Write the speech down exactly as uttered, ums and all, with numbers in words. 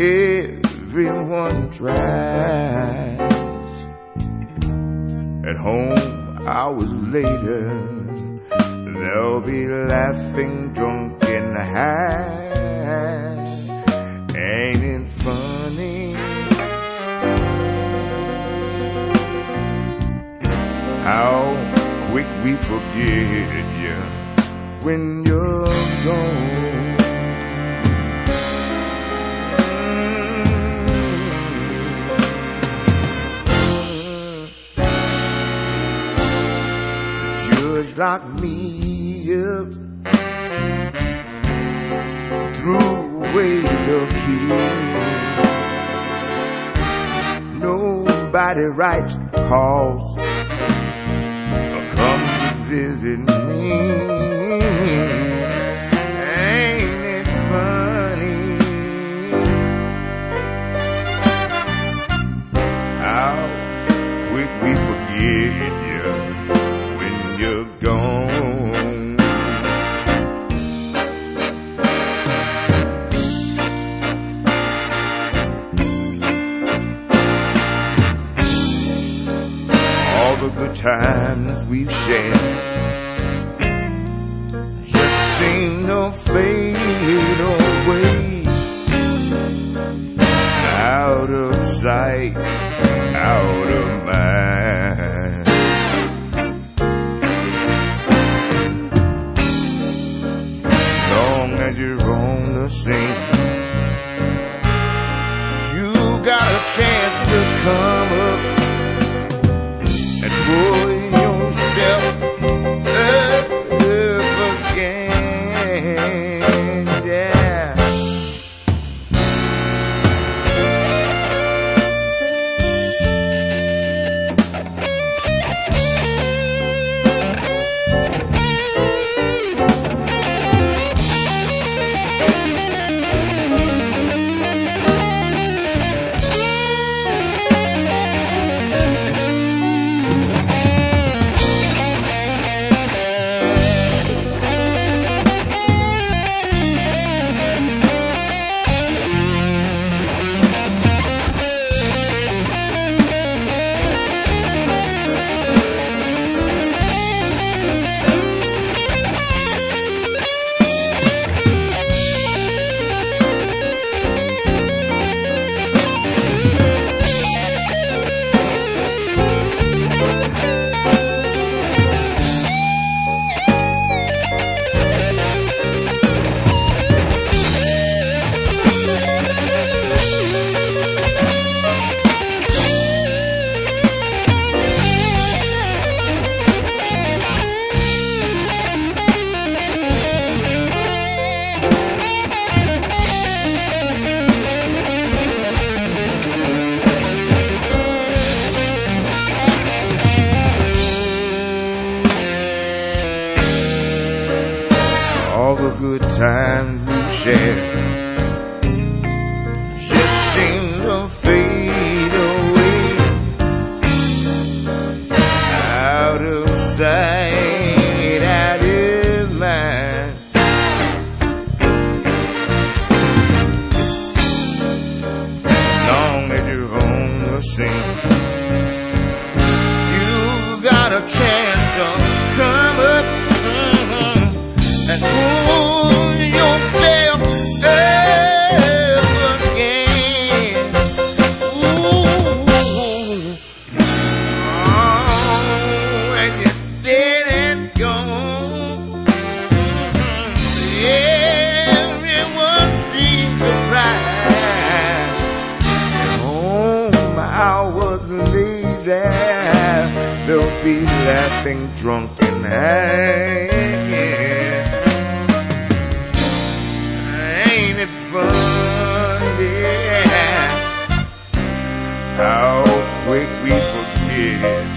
everyone tries. At home, hours later, they'll be laughing, drunk and high. Ain't it funny how quick we forget you when you're gone? Judge locked me up, threw away the key. Nobody writes calls or come to visit me. Ain't it funny how quick we forget you when you're gone? All the good times we've shared just seem to fade away, out of sight, out of mind. Long as you're on the scene, you got a chance to come up and pull yourself up again, yeah. All the good times we shared just seem to fade away, out of sight, out of mind. Long as you're on the scene, you got a chance to come up and pull yourself up again. Ooh, oh, and you're dead and gone. Everyone seems to cry. At home, hours later, they'll be laughing, drunk and high. Ain't it funny how quick we forget